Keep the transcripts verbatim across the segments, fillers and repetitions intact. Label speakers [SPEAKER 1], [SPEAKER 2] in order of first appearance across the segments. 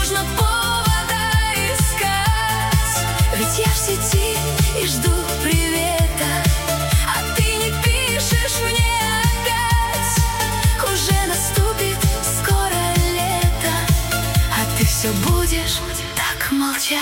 [SPEAKER 1] нужно повода искать, ведь я в сети и жду привета, а ты не пишешь мне опять. Уже наступит скоро лето, а ты все будешь так молчать.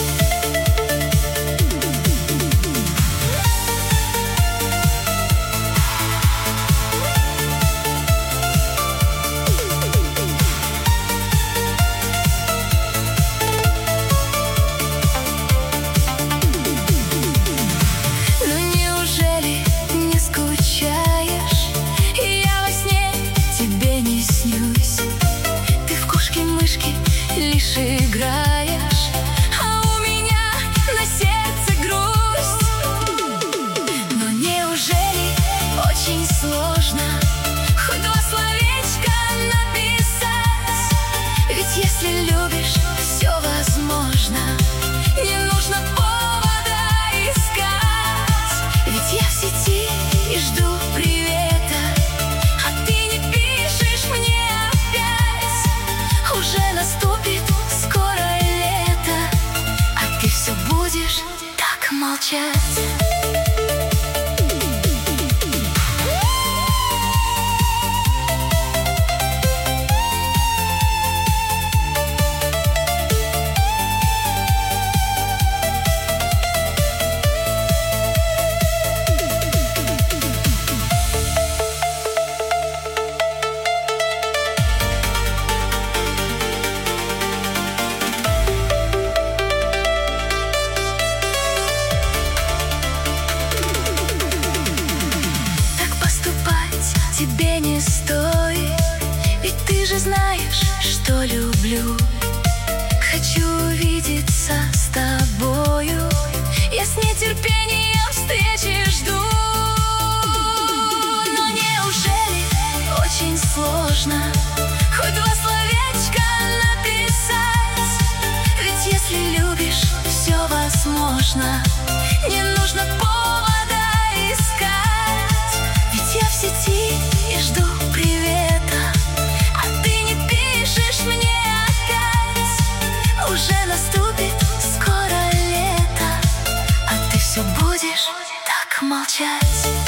[SPEAKER 1] Лишь играешь, а у меня на сердце грусть. Но неужели очень сложно хоть два словечка написать? Ведь если любишь, все возможно. Не нужно повода искать, ведь я в сети и жду привета, а ты не пишешь мне опять. Уже наступит скоро лето, а ты все будешь так молчать. Тебе не стоит, ведь ты же знаешь, что люблю. Хочу увидеться с тобою, я с нетерпением встречи жду. Но неужели очень сложно хоть два словечка написать? Ведь если любишь, все возможно. Не нужно повода искать, ведь я в сети и жду привета, а ты не пишешь мне опять. Уже наступит скоро лето, а ты все будешь так молчать.